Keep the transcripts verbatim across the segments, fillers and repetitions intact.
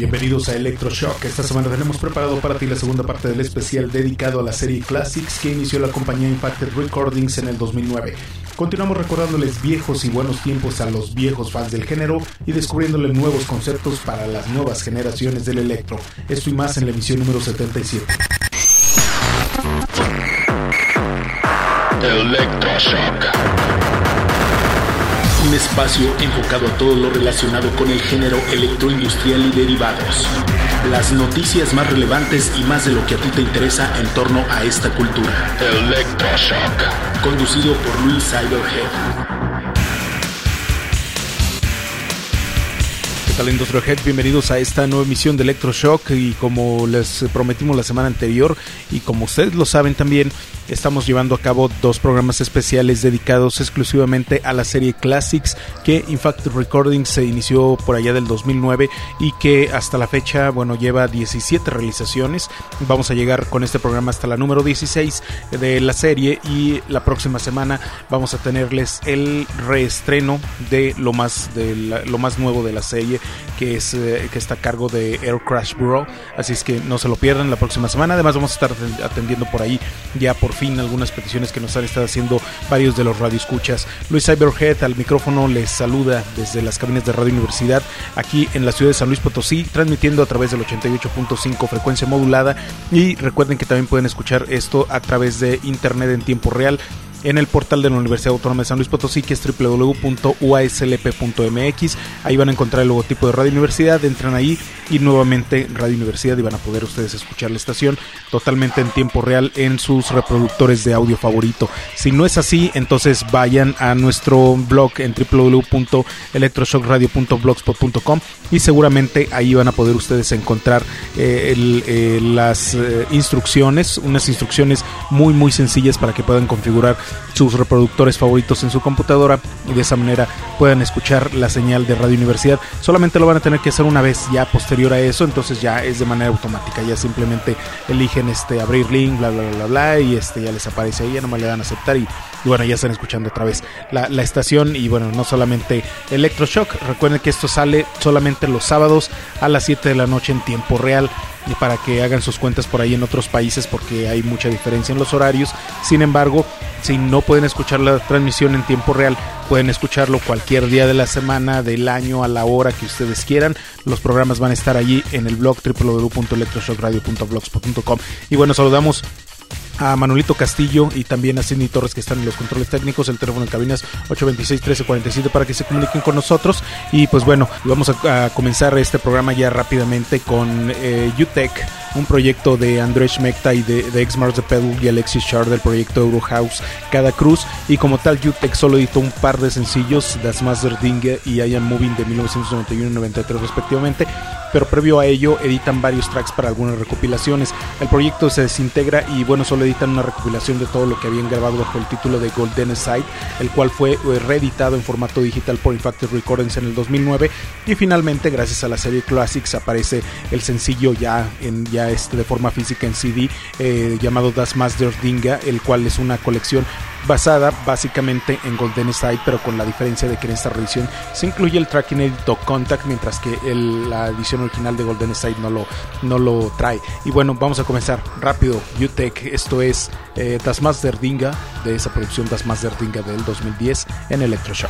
Bienvenidos a Electroshock. Esta semana tenemos preparado para ti la segunda parte del especial dedicado a la serie Classics que inició la compañía Impacted Recordings en el dos mil nueve. Continuamos recordándoles viejos y buenos tiempos a los viejos fans del género y descubriéndole nuevos conceptos para las nuevas generaciones del electro. Esto y más en la emisión número setenta y siete. Electroshock. Un espacio enfocado a todo lo relacionado con el género electroindustrial y derivados. Las noticias más relevantes y más de lo que a ti te interesa en torno a esta cultura. Electroshock. Conducido por Luis Cyberhead. ¿Qué tal, Industrial Head? Bienvenidos a esta nueva emisión de Electroshock, y como les prometimos la semana anterior y como ustedes lo saben también, estamos llevando a cabo dos programas especiales dedicados exclusivamente a la serie Classics que Impacted Recordings se inició por allá del dos mil nueve y que hasta la fecha, bueno, lleva diecisiete realizaciones. Vamos a llegar con este programa hasta la número dieciséis de la serie, y la próxima semana vamos a tenerles el reestreno de lo más de la, lo más nuevo de la serie, que es eh, que está a cargo de Air Crash Bureau, así es que no se lo pierdan la próxima semana. Además vamos a estar atendiendo por ahí ya por fin algunas peticiones que nos han estado haciendo varios de los radioescuchas. Luis Cyberhead al micrófono les saluda desde las cabinas de Radio Universidad aquí en la ciudad de San Luis Potosí, transmitiendo a través del ochenta y ocho punto cinco frecuencia modulada, y recuerden que también pueden escuchar esto a través de internet en tiempo real en el portal de la Universidad Autónoma de San Luis Potosí, que es doble u doble u doble u punto u a s l p punto m x. Ahí van a encontrar el logotipo de Radio Universidad, entran ahí y nuevamente Radio Universidad, y van a poder ustedes escuchar la estación totalmente en tiempo real en sus reproductores de audio favorito. Si no es así, entonces vayan a nuestro blog en doble u doble u doble u punto electroshock radio punto blogspot punto com y seguramente ahí van a poder ustedes encontrar eh, el, eh, las eh, instrucciones, unas instrucciones muy muy sencillas para que puedan configurar sus reproductores favoritos en su computadora y de esa manera puedan escuchar la señal de Radio Universidad. Solamente lo van a tener que hacer una vez, ya posterior a eso, entonces ya es de manera automática, ya simplemente eligen este abrir link, bla bla bla bla, bla y este ya les aparece ahí, ya nomás le dan a aceptar y, y bueno, ya están escuchando otra vez la, la estación. Y bueno, no solamente Electroshock, recuerden que esto sale solamente los sábados a las siete de la noche en tiempo real, y para que hagan sus cuentas por ahí en otros países porque hay mucha diferencia en los horarios. Sin embargo, si no pueden escuchar la transmisión en tiempo real, pueden escucharlo cualquier día de la semana, del año, a la hora que ustedes quieran. Los programas van a estar allí en el blog doble u doble u doble u punto electroshock radio punto blogspot punto com. Y bueno, saludamos a Manuelito Castillo y también a Cindy Torres, que están en los controles técnicos. El teléfono en cabinas ocho dos seis, uno tres cuatro siete para que se comuniquen con nosotros. Y pues bueno, vamos a, a comenzar este programa ya rápidamente con eh, U-Tech, un proyecto de Andrzej Mekta y de, de X-Mars The Pedal y Alexis Char del proyecto Eurohouse Cada Cruz. Y como tal, U-Tech solo editó un par de sencillos, Das Master Dinge y I Am Moving de mil novecientos noventa y uno y noventa y tres respectivamente, pero previo a ello editan varios tracks para algunas recopilaciones. El proyecto se desintegra y bueno, solo editan una recopilación de todo lo que habían grabado bajo el título de Golden Side, el cual fue reeditado en formato digital por Impacted Recordings en el dos mil nueve, y finalmente gracias a la serie Classics aparece el sencillo ya en ya este de forma física en C D eh, llamado Das Master Dinge, el cual es una colección basada básicamente en Golden Side, pero con la diferencia de que en esta reedición se incluye el track inédito Contact, mientras que el, la edición original de Golden Side no lo, no lo trae. Y bueno, vamos a comenzar rápido. U-Tech, esto es eh, Das Master Dinge, de esa producción Das Master Dinge del dos mil diez en Electroshock.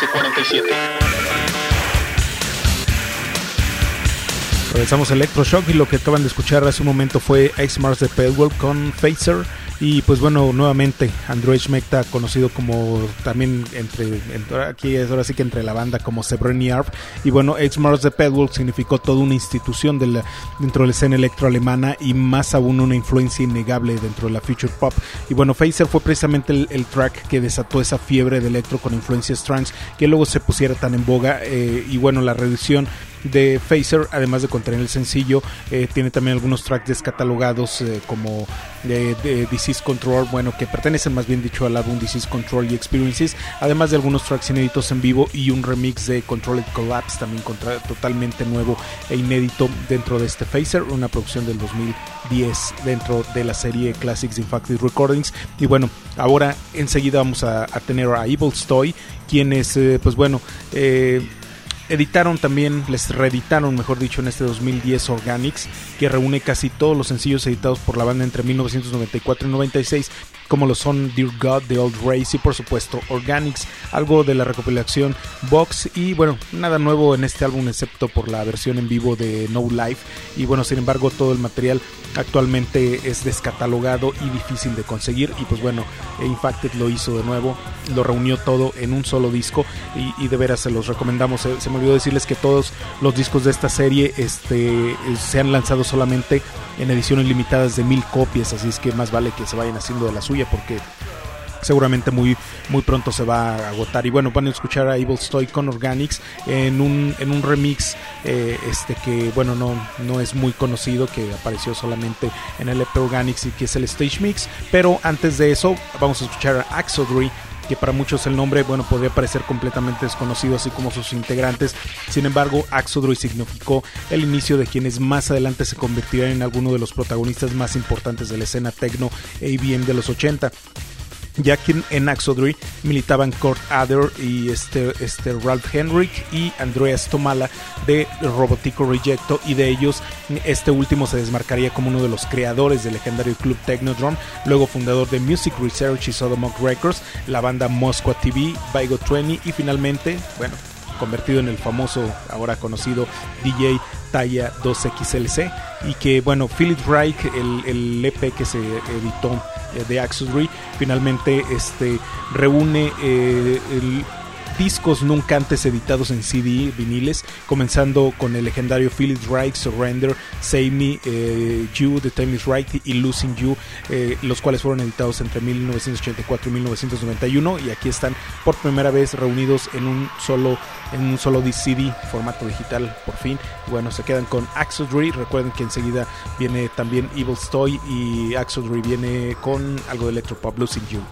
cuarenta y siete. Regresamos a Electroshock y lo que acaban de escuchar hace un momento fue X-Mars de Pedwell con Phaser. Y pues bueno, nuevamente Andrzej Mekta, conocido como también entre, entre aquí es ahora sí que entre la banda como Sebreniarv. Y bueno, X-Mars de Pedwell significó toda una institución de la, dentro de la escena electro alemana y más aún una influencia innegable dentro de la future pop. Y bueno, Phaser fue precisamente el, el track que desató esa fiebre de electro con influencias trance que luego se pusiera tan en boga. Eh, y bueno, la reedición de Phaser, además de contener el sencillo, eh, tiene también algunos tracks descatalogados eh, como de, de Disease Control, bueno, que pertenecen más bien dicho al álbum Disease Control y Experiences, además de algunos tracks inéditos en vivo y un remix de Controlled Collapse también contra, totalmente nuevo e inédito dentro de este Phaser, una producción del dos mil diez dentro de la serie Classics in Factory Recordings. Y bueno, ahora enseguida vamos a, a tener a Evil Stoy, quienes eh, pues bueno eh, editaron también, les reeditaron mejor dicho en este dos mil diez Organics, que reúne casi todos los sencillos editados por la banda entre mil novecientos noventa y cuatro y noventa y seis, como lo son Dear God, The Old Race y por supuesto Organics, algo de la recopilación Vox. Y bueno, nada nuevo en este álbum excepto por la versión en vivo de No Life. Y bueno, sin embargo todo el material actualmente es descatalogado y difícil de conseguir. Y pues bueno, Infacted lo hizo de nuevo, lo reunió todo en un solo disco y, y de veras se los recomendamos. Se, se me olvidó decirles que todos los discos de esta serie este, se han lanzado solamente en ediciones limitadas de mil copias, así es que más vale que se vayan haciendo de la suya porque seguramente muy, muy pronto se va a agotar. Y bueno, van a escuchar a Evil Stoy con Organics en un, en un remix eh, este que bueno no, no es muy conocido, que apareció solamente en el E P Organics y que es el Stage Mix. Pero antes de eso vamos a escuchar a Axodry, que para muchos el nombre, bueno, podría parecer completamente desconocido, así como sus integrantes. Sin embargo, Axodry significó el inicio de quienes más adelante se convertirán en alguno de los protagonistas más importantes de la escena techno A B M de los ochenta. Ya que en Axodry militaban Kurt Adler y este, este Ralph Henrik y Andreas Tomala de Robotico Rejecto, y de ellos este último se desmarcaría como uno de los creadores del legendario club Technodrome, luego fundador de Music Research y Sodomok Records, la banda Moscow T V, Vigo veinte y finalmente, bueno, convertido en el famoso, ahora conocido D J Talla dos X L C. Y que bueno, Philip Reich, el, el E P que se editó eh, de Axodry, finalmente este reúne eh, el discos nunca antes editados en C D, viniles, comenzando con el legendario Philip Reich, Surrender, Save Me, eh, You, The Time Is Right y Losing You, eh, los cuales fueron editados entre mil novecientos ochenta y cuatro y mil novecientos noventa y uno, y aquí están por primera vez reunidos en un solo en un solo C D, formato digital por fin. Bueno, se quedan con Axodry. Recuerden que enseguida viene también Evil Stoy y Axodry viene con algo de electropop, Losing You.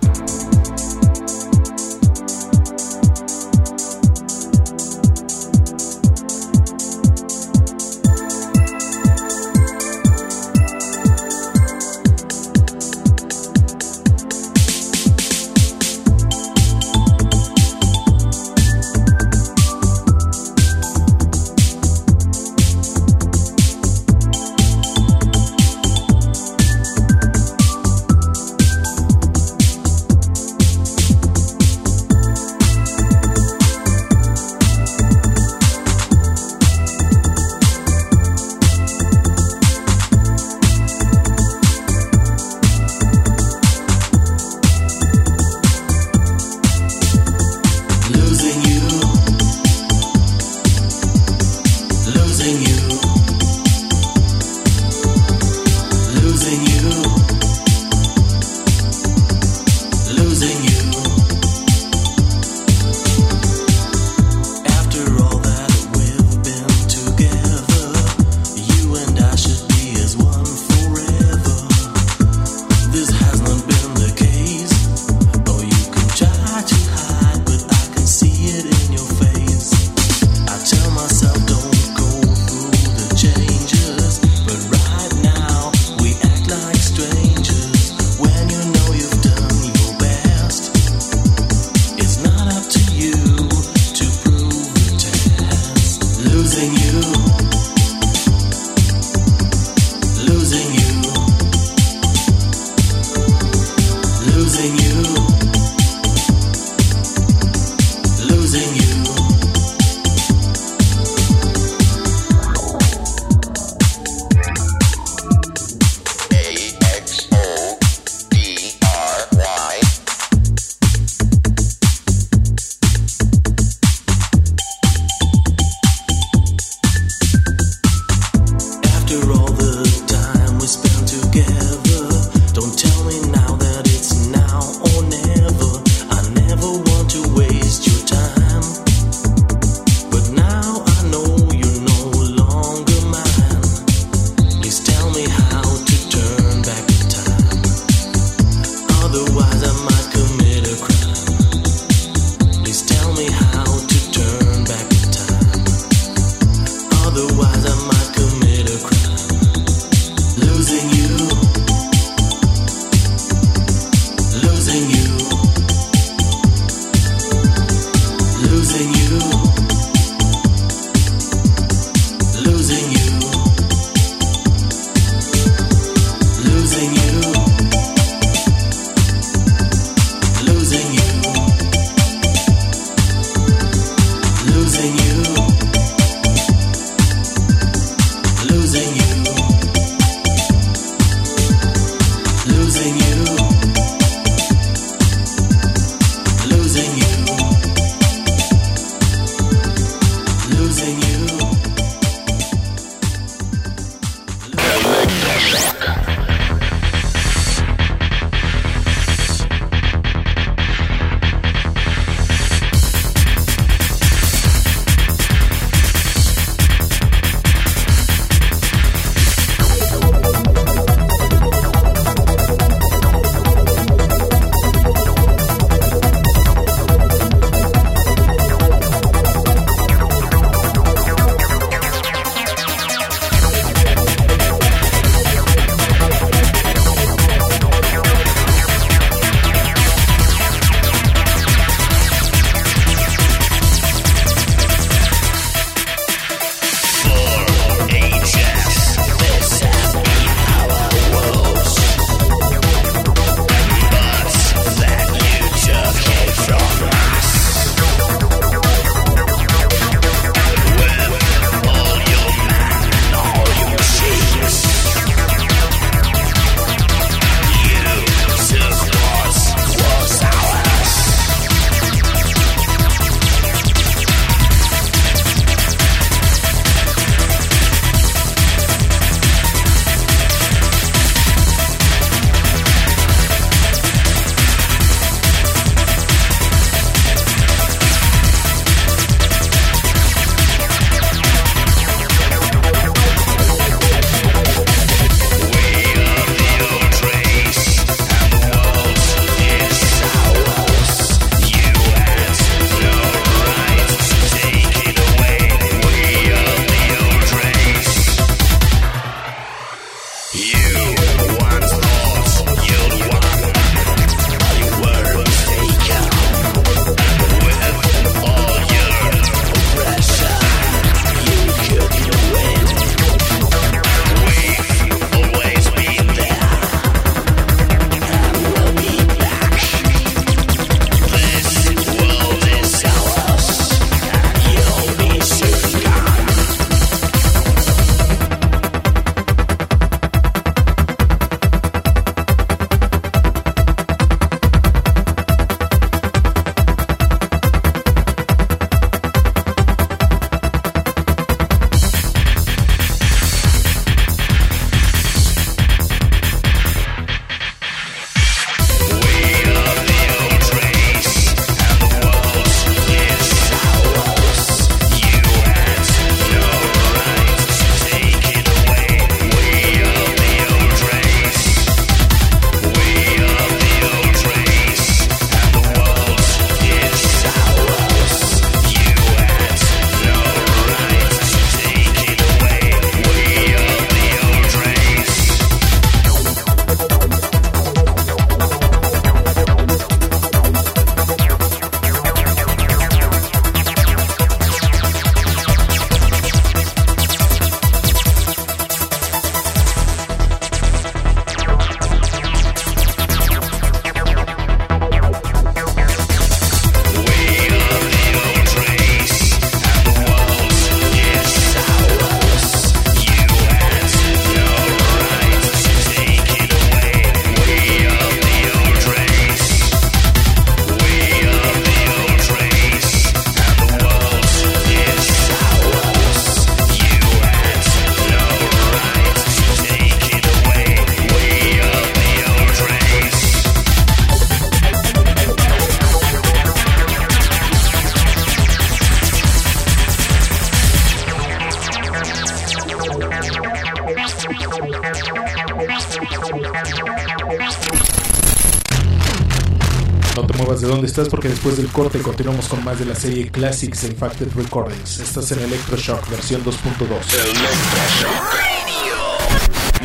No te muevas de donde estás porque después del corte continuamos con más de la serie Classics de Infacted Recordings. Estás en Electroshock versión dos punto dos. Electroshock.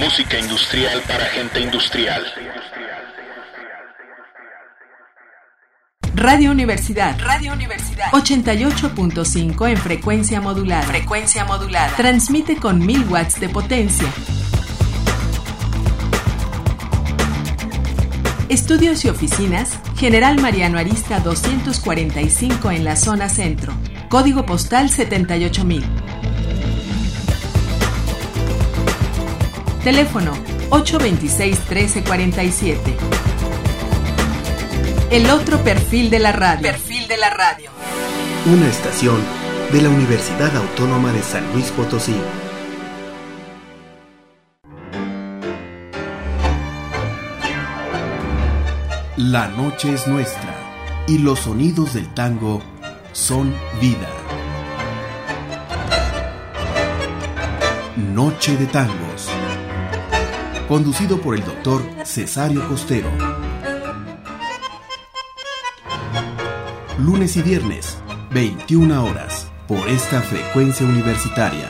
Música industrial para gente industrial. Radio Universidad. Radio Universidad. ochenta y ocho punto cinco en frecuencia modulada. Frecuencia modulada. Transmite con mil watts de potencia. Estudios y oficinas, General Mariano Arista doscientos cuarenta y cinco en la zona centro. Código postal setenta y ocho mil. Teléfono ocho veintiséis, trece cuarenta y siete. El otro perfil de la radio. Perfil de la radio. Una estación de la Universidad Autónoma de San Luis Potosí. La noche es nuestra y los sonidos del tango son vida. Noche de Tangos. Conducido por el doctor Cesario Costero. Lunes y viernes, veintiuna horas, por esta frecuencia universitaria.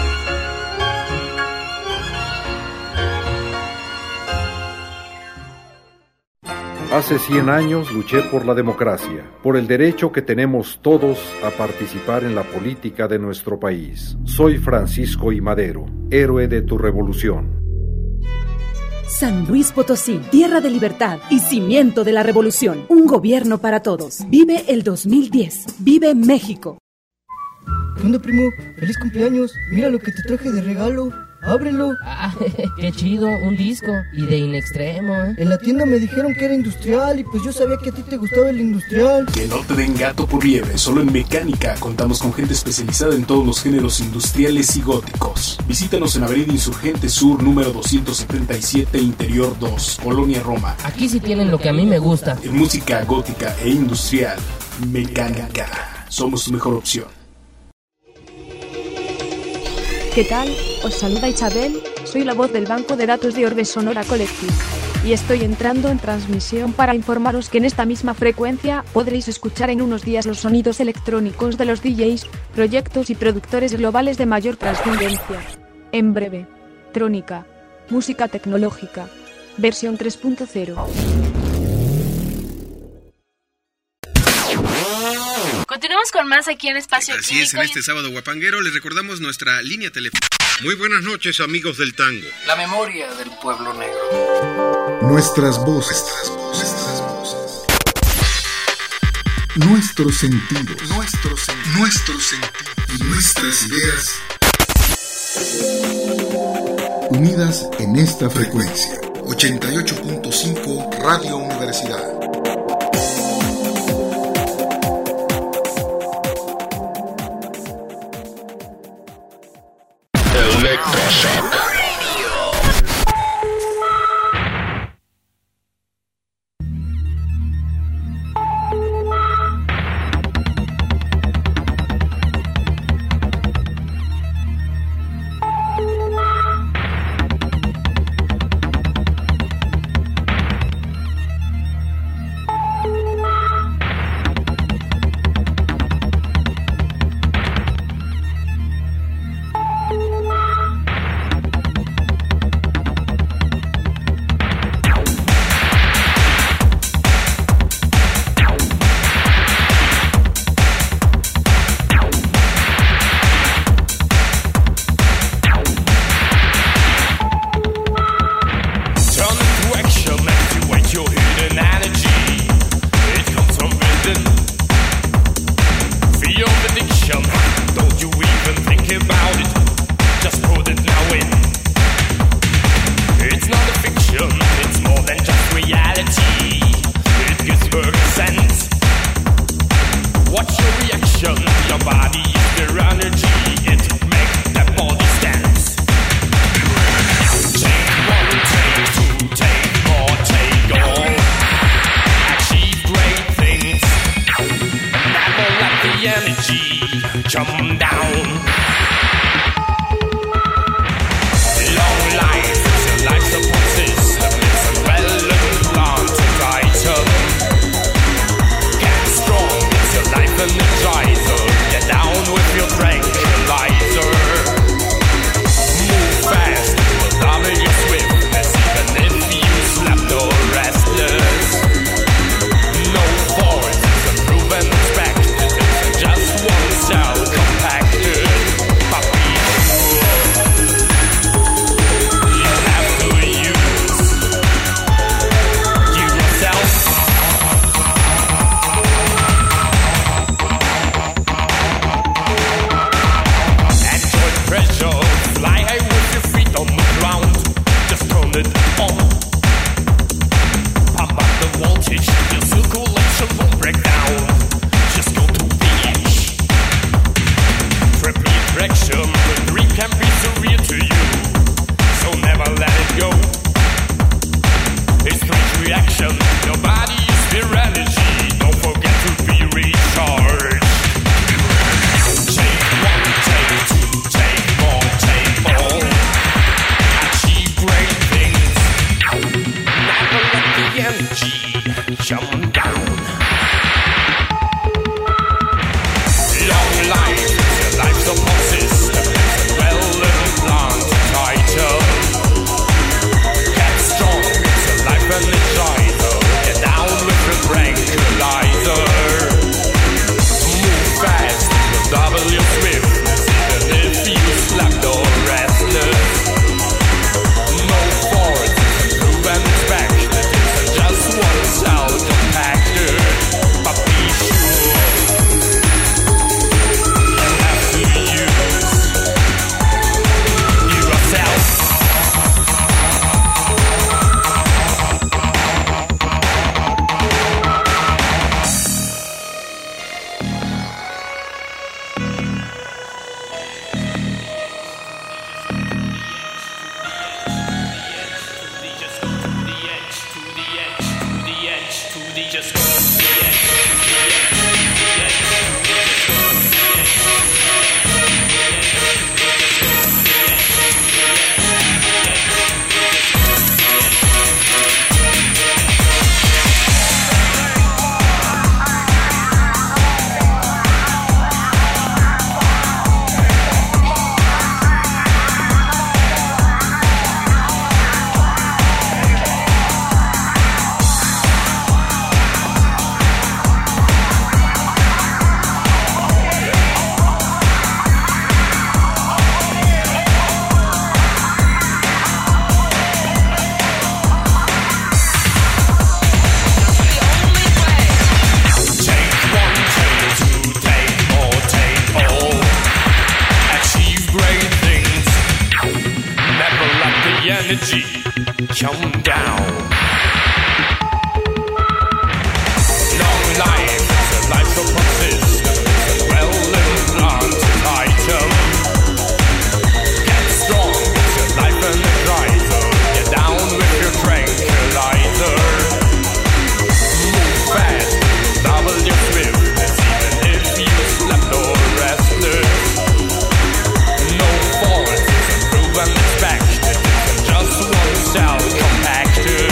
Hace cien años luché por la democracia, por el derecho que tenemos todos a participar en la política de nuestro país. Soy Francisco I. Madero, héroe de tu revolución. San Luis Potosí, tierra de libertad y cimiento de la revolución. Un gobierno para todos. Vive el dos mil diez. Vive México. ¿Qué onda, primo? ¡Feliz cumpleaños! Mira lo que te traje de regalo. ¡Ábrelo! Ah, qué chido, un disco. Y de In Extremo, ¿eh? En la tienda me dijeron que era industrial y pues yo sabía que a ti te gustaba el industrial. Que no te den gato por liebre. Solo en Mecánica contamos con gente especializada en todos los géneros industriales y góticos. Visítanos en Avenida Insurgente Sur, número doscientos setenta y siete, Interior dos, Colonia Roma. Aquí sí tienen lo que a mí me gusta. En música gótica e industrial, Mecánica. Somos tu mejor opción. ¿Qué tal? Os saluda Isabel, soy la voz del Banco de Datos de Orbe Sonora Collective. Y estoy entrando en transmisión para informaros que en esta misma frecuencia podréis escuchar en unos días los sonidos electrónicos de los D Js, proyectos y productores globales de mayor trascendencia. En breve, Trónica, música tecnológica, versión tres punto cero. Continuamos con más aquí en Espacio Así Químico. es, en este sábado guapanguero les recordamos nuestra línea telefónica. Muy buenas noches, amigos del tango. La memoria del pueblo negro. Nuestras voces, nuestras voces, nuestras voces. Nuestros sentidos, nuestros sentidos, nuestros sentidos y nuestras ideas unidas en esta frecuencia. ochenta y ocho punto cinco Radio Universidad. Electroshock. Come down. Long life is a life so persistent, well-lived anti-item. Get strong, it's your life and the driver. Get down with your tranquilizer. Move fast, double your swiftness, even if you slept or restless. No fault is improved and expected. Just one cell compacted.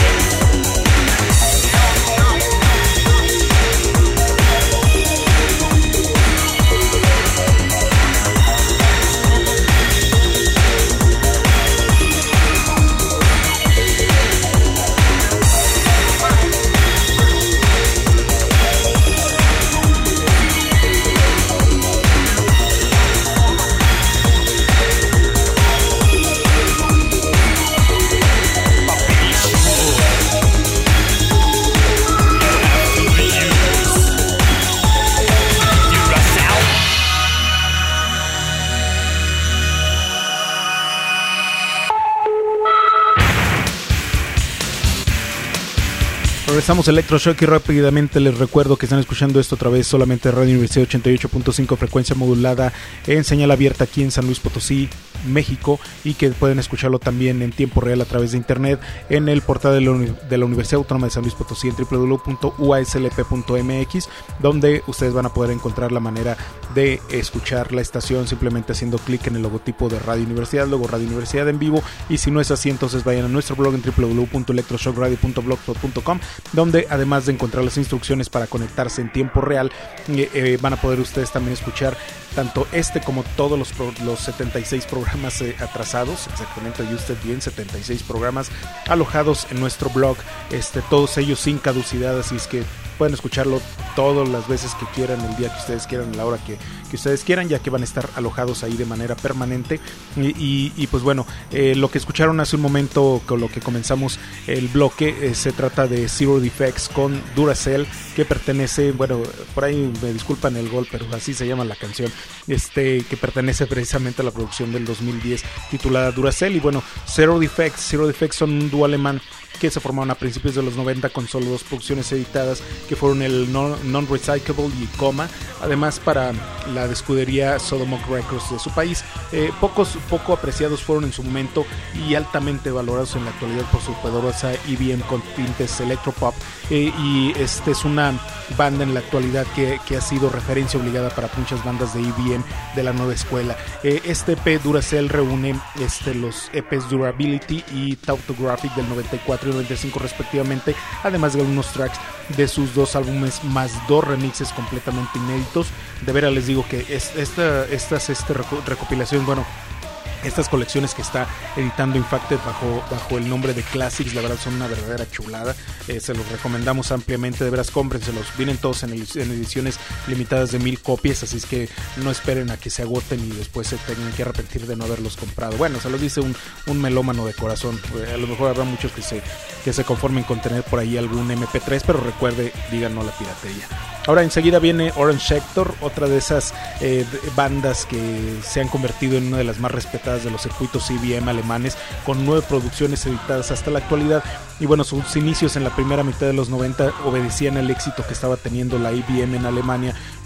Regresamos a Electroshock y rápidamente les recuerdo que están escuchando esto otra vez solamente Radio Universidad ochenta y ocho punto cinco, frecuencia modulada en señal abierta aquí en San Luis Potosí, México, y que pueden escucharlo también en tiempo real a través de internet en el portal de la, Uni- de la Universidad Autónoma de San Luis Potosí en doble u doble u doble u punto u a s l p punto m x, donde ustedes van a poder encontrar la manera de escuchar la estación simplemente haciendo clic en el logotipo de Radio Universidad, luego Radio Universidad en vivo, y si no es así entonces vayan a nuestro blog en doble u doble u doble u punto electroshockradio punto blogspot punto com, donde además de encontrar las instrucciones para conectarse en tiempo real, eh, eh, van a poder ustedes también escuchar tanto este como todos los, pro, los setenta y seis programas eh, atrasados, exactamente, y usted bien, setenta y seis programas alojados en nuestro blog, este, todos ellos sin caducidad, así es que pueden escucharlo todas las veces que quieran, el día que ustedes quieran, a la hora que, que ustedes quieran, ya que van a estar alojados ahí de manera permanente. Y, y, y pues bueno, eh, lo que escucharon hace un momento con lo que comenzamos el bloque, eh, se trata de Zero Defects con Duracell, que pertenece, bueno, por ahí me disculpan el gol, pero así se llama la canción, este que pertenece precisamente a la producción del dos mil diez titulada Duracell. Y bueno, Zero Defects, Zero Defects son un dúo alemán que se formaron a principios de los noventa con solo dos producciones editadas, que fueron el Non-Recyclable y Coma, además para la escudería Sodomok Records de su país. Eh, pocos, poco apreciados fueron en su momento y altamente valorados en la actualidad por su poderosa E B M con tintes electropop, eh, y este es una banda en la actualidad que, que ha sido referencia obligada para muchas bandas de E B M de la nueva escuela. Eh, este E P Duracell reúne este, los E Ps Durability y Tautographic del noventa y cuatro y noventa y cinco respectivamente, además de algunos tracks de sus dos álbumes más dos remixes completamente inéditos. De veras les digo que es, esta, estas este recopilación, bueno, estas colecciones que está editando Infacted bajo, bajo el nombre de Classics, la verdad son una verdadera chulada. Eh, se los recomendamos ampliamente, de veras cómprenselos, vienen todos en, el, en ediciones limitadas de mil copias, así es que no esperen a que se agoten y después se tengan que arrepentir de no haberlos comprado. Bueno, se los dice un, un melómano de corazón. Eh, a lo mejor habrá muchos que se, que se conformen con tener por ahí algún eme pe tres, pero recuerde, digan no a la piratería. Ahora enseguida viene Orange Sector, otra de esas eh, bandas que se han convertido en una de las más respetadas de los circuitos E B M alemanes, con nueve producciones editadas hasta la actualidad. Y bueno, sus inicios en la primera mitad de los noventa obedecían al éxito que estaba teniendo la E B M en Alemania,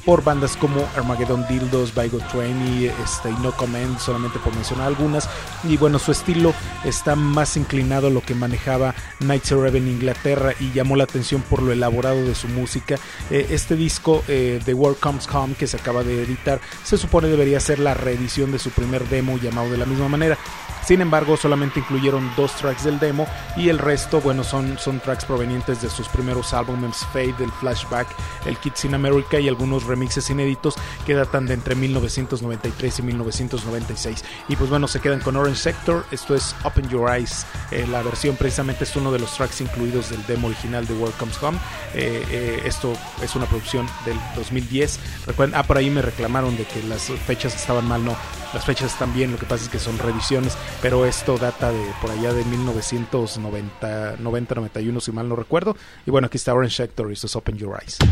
por bandas como Armageddon Dildos, Vigo Train y, este, y No Comment, solamente por mencionar algunas. Y bueno, su estilo está más inclinado a lo que manejaba Night Raven en Inglaterra y llamó la atención por lo elaborado de su música. Eh, este disco, eh, The World Comes Home, que se acaba de editar, se supone debería ser la reedición de su primer demo llamado de la misma manera. Sin embargo, solamente incluyeron dos tracks del demo y el resto, bueno, son, son tracks provenientes de sus primeros álbumes, Fade, el Flashback, el Kids in America y algunos remixes inéditos que datan de entre mil novecientos noventa y tres y mil novecientos noventa y seis. Y pues bueno, se quedan con Orange Sector. Esto es Open Your Eyes. Eh, la versión precisamente es uno de los tracks incluidos del demo original de World Comes Home. Eh, eh, esto es una producción del dos mil diez. Recuerden, ah, por ahí me reclamaron de que las fechas estaban mal. No, las fechas están bien, lo que pasa es que son revisiones, pero esto data de por allá de mil novecientos noventa, noventa, noventa y uno, si mal no recuerdo. Y bueno, aquí está Orange Sector y esto es Open Your Eyes.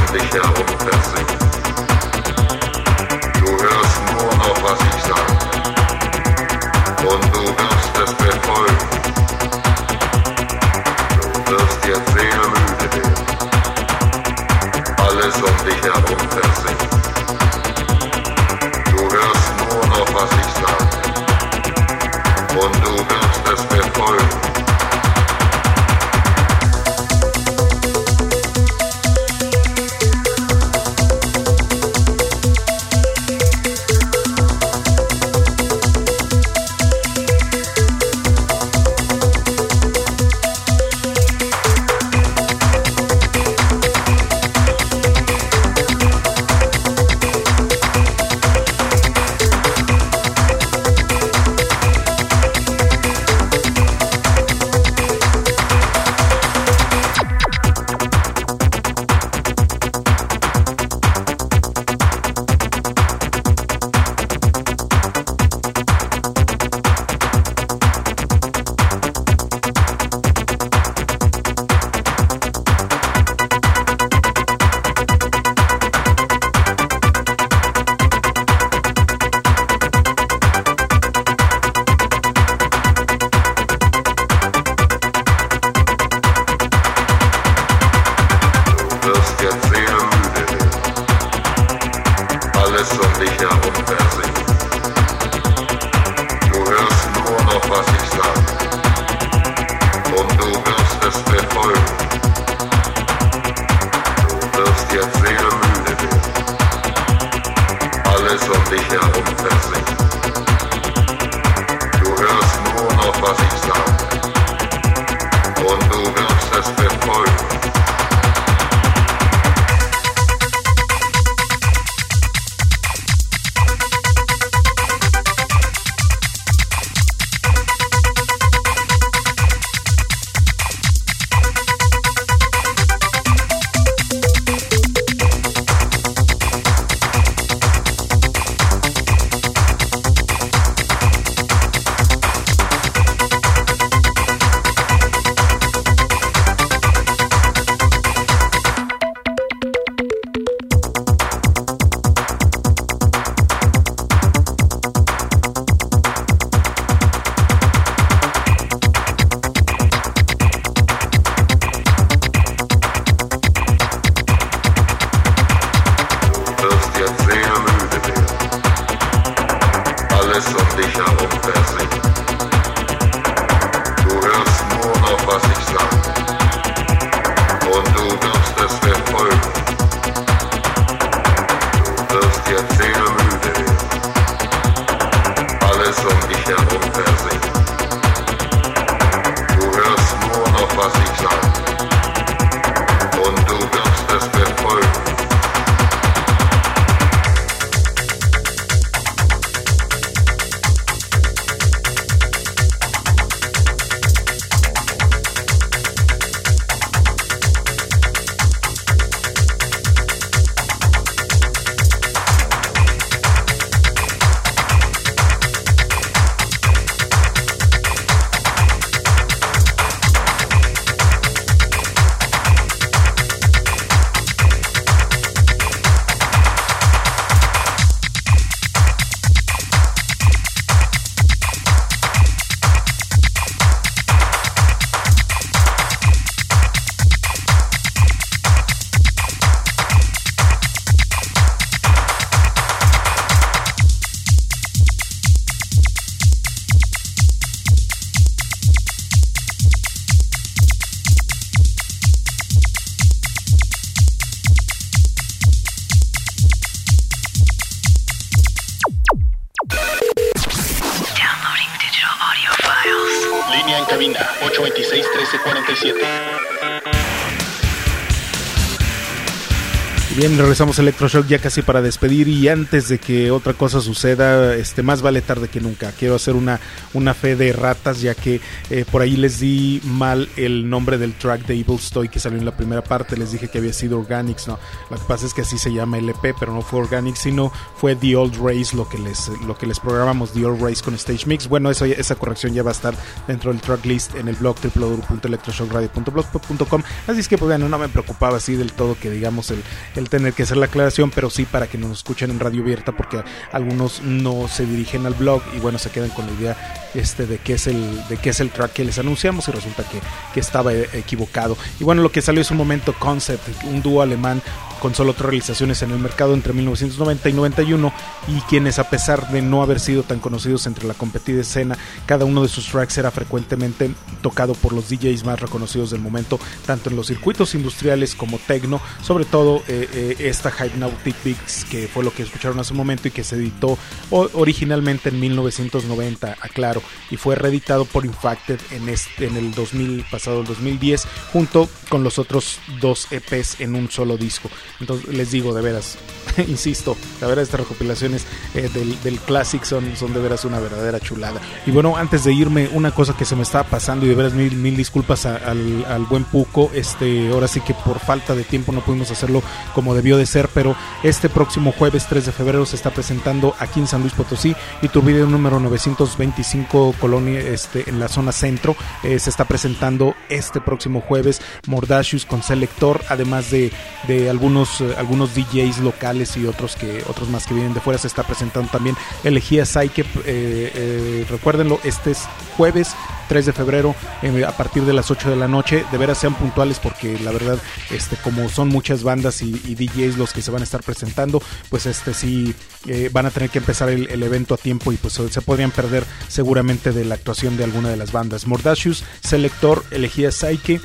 um dich herum versinkt. Du hörst nur noch, was ich sag, und du wirst es befolgen. Du wirst jetzt sehr müde werden. Alles um dich herum versinkt. Du hörst nur noch, was ich sag, und du wirst es befolgen. ocho veintiséis, trece cuarenta y siete. Bien, regresamos a Electroshock ya casi para despedir, y antes de que otra cosa suceda, este más vale tarde que nunca. Quiero hacer una, una fe de ratas, ya que eh, por ahí les di mal el nombre del track de Evil Story que salió en la primera parte. Les dije que había sido Organics, no, lo que pasa es que así se llama L P, pero no fue Organics, sino fue The Old Race lo que les, lo que les programamos, The Old Race con Stage Mix. Bueno, eso, esa corrección ya va a estar dentro del tracklist en el blog doble u doble u doble u punto electroshock radio punto blogspot punto com, así es que pues bueno, no me preocupaba así del todo que digamos el el tener que hacer la aclaración, pero sí para que nos escuchen en Radio Abierta, porque algunos no se dirigen al blog y bueno, se quedan con la idea este de qué es el de qué es el track que les anunciamos y resulta que, que estaba equivocado. Y bueno, lo que salió es un momento Concept, un dúo alemán con solo tres realizaciones en el mercado entre mil novecientos noventa y noventa y uno, y quienes, a pesar de no haber sido tan conocidos entre la competida escena, cada uno de sus tracks era frecuentemente tocado por los D Js más reconocidos del momento, tanto en los circuitos industriales como techno, sobre todo eh, eh, esta Hypnotic Beats, que fue lo que escucharon hace un momento y que se editó o, originalmente en mil novecientos noventa, aclaro, y fue reeditado por Infacted en, este, en el dos mil, pasado el dos mil diez, junto con los otros dos E Pes en un solo disco. Entonces les digo, de veras, insisto, de veras estas recopilaciones eh, del, del Classic son, son de veras una verdadera chulada. Y bueno, antes de irme, una cosa que se me estaba pasando, y de veras mil, mil disculpas a, al, al buen Puco, este, ahora sí que por falta de tiempo no pudimos hacerlo como debió de ser, pero este próximo jueves tres de febrero se está presentando aquí en San Luis Potosí, Iturbide número novecientos veinticinco, Colonia, este, en la zona centro, eh, se está presentando este próximo jueves Mordacious con Selector, además de, de algunos algunos D Js locales y otros que otros más que vienen de fuera. Se está presentando también Elegía Psyche, eh, eh, recuérdenlo, este es jueves tres de febrero eh, a partir de las ocho de la noche. De veras sean puntuales, porque la verdad, este, como son muchas bandas y, y D Js los que se van a estar presentando, pues este sí eh, van a tener que empezar el, el evento a tiempo y pues se podrían perder seguramente de la actuación de alguna de las bandas. Mordacious, Selector, Elegía Psyche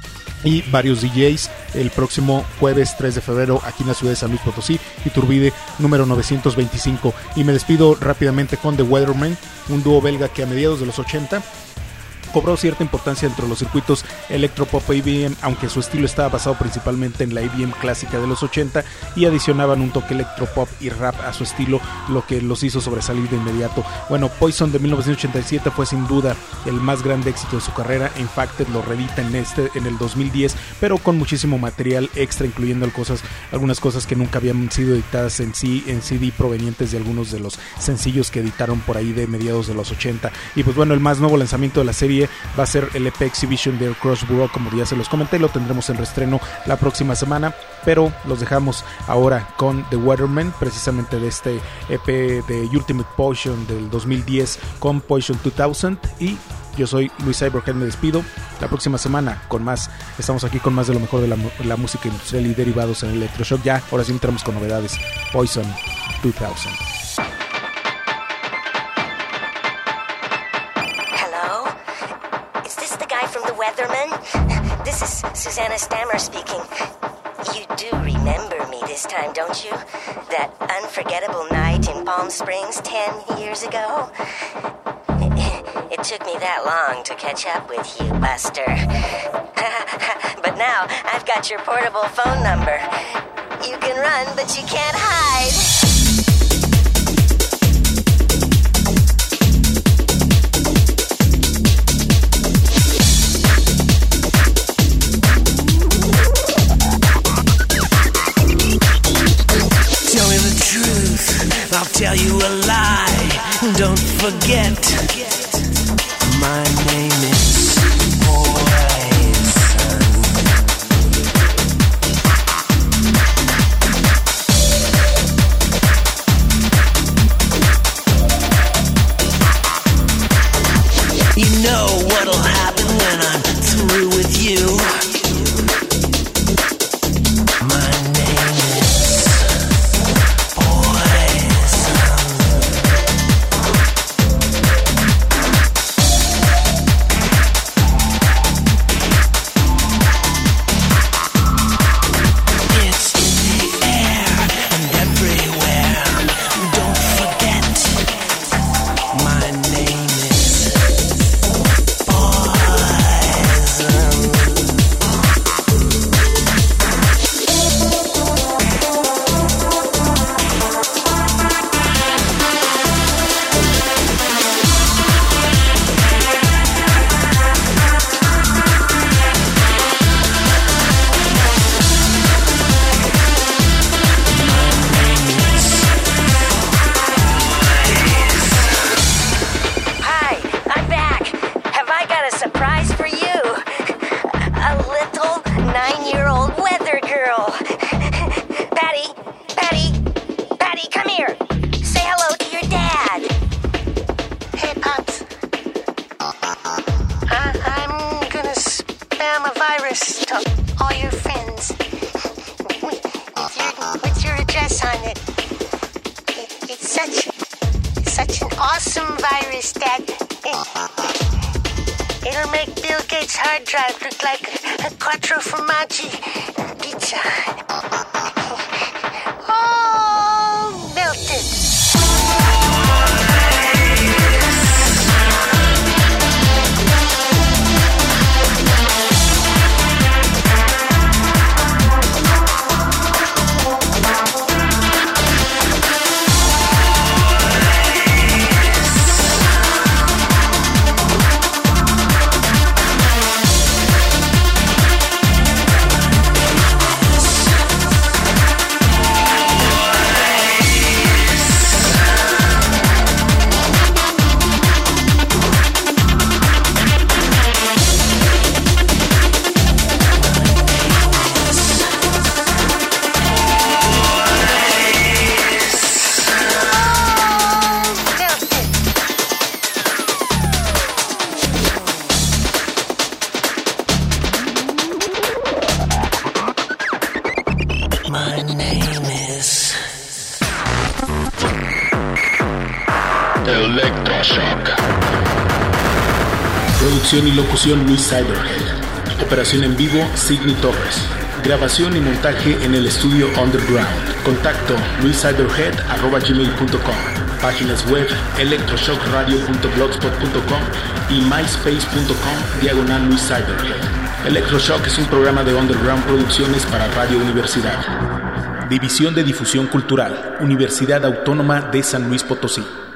y varios D Js el próximo jueves tres de febrero aquí en la ciudad de San Luis Potosí, Iturbide número novecientos veinticinco. Y me despido rápidamente con The Weathermen, un dúo belga que a mediados de los ochenta cobró cierta importancia dentro de los circuitos electropop e I B M, aunque su estilo estaba basado principalmente en la I B M clásica de los ochenta, y adicionaban un toque electropop y rap a su estilo, lo que los hizo sobresalir de inmediato. Bueno, Poison de mil novecientos ochenta y siete fue sin duda el más grande éxito de su carrera. Infacted lo reedita en este en el dos mil diez, pero con muchísimo material extra, incluyendo cosas, algunas cosas que nunca habían sido editadas en sí en C D, provenientes de algunos de los sencillos que editaron por ahí de mediados de los ochenta. Y pues bueno, el más nuevo lanzamiento de la serie va a ser el E P Exhibition de Cross Bureau, como ya se los comenté, lo tendremos en reestreno la próxima semana, pero los dejamos ahora con The Weathermen, precisamente de este E P de Ultimate Poison del dos mil diez con Poison dos mil. Y yo soy Luis Cyberhead, me despido. La próxima semana con más, estamos aquí con más de lo mejor de la, la música industrial y derivados en el Electroshock. Ya, ahora sí entramos con novedades. Poison dos mil. This is Susanna Stammer speaking. You do remember me this time, don't you? That unforgettable night in Palm Springs ten years ago? It took me that long to catch up with you, Buster. But now I've got your portable phone number. You can run, but you can't hide. I'll tell you a lie. Don't forget, my name is Poison. You know what'll happen when I'm through with you. all your friends with your, with your address on it. it it's such such an awesome virus that it, it'll make Bill Gates' hard drive look like a, a quattro formaggi pizza. Oh, melted. Producción y locución Luis Cyberhead. Operación en vivo Sidney Torres. Grabación y montaje en el estudio Underground. Contacto luis cyberhead arroba gmail punto com. Páginas web electroshock radio punto blogspot punto com y myspace punto com diagonal Luis Cyberhead. Electroshock es un programa de Underground Producciones para Radio Universidad. División de Difusión Cultural, Universidad Autónoma de San Luis Potosí.